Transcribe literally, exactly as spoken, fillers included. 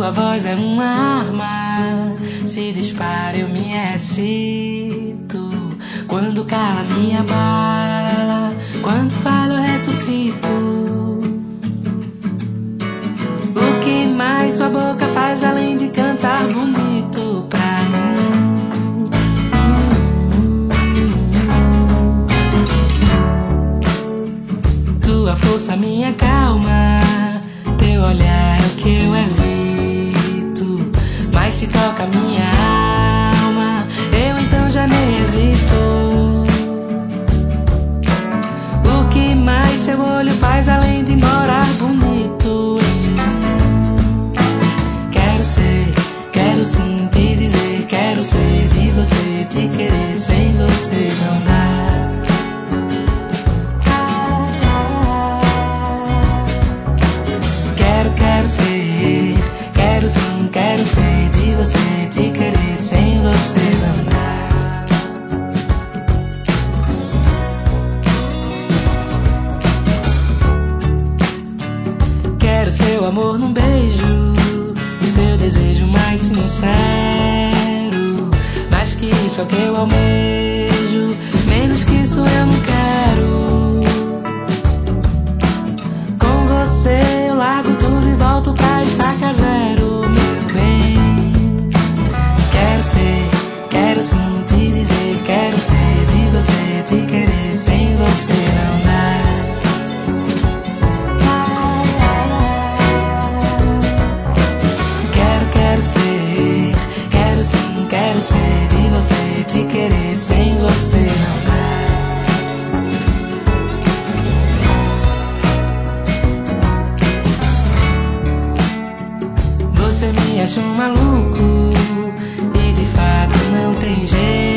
Sua voz é uma arma, se dispara eu me excito. Quando cala me abala, quando fala eu ressuscito. O que mais sua boca faz além de cantar bonito pra mim? Tua força, minha calma, teu olhar é o que eu evito. Mas se toca minha alma, eu então já nem hesito. O que mais seu olho faz além de morar bonito em mim? Quero ser, quero sim te dizer, quero ser de você, te querer, sem você não dá. Quero, quero ser, quero sim, quero ser de você, te querer, sem você não dá. Quero seu amor num beijo, seu desejo mais sincero. Mais que isso é o que eu almejo, menos que isso eu não quero. Com você eu largo tudo e volto pra estaca zero, meu bem. Quero ser, quero sim te dizer, quero ser de você, te querer, sem você não dá. Quero, quero ser, quero sim, quero ser de você, te querer, sem você não dá. Você me acha um maluco e de fato não tem jeito.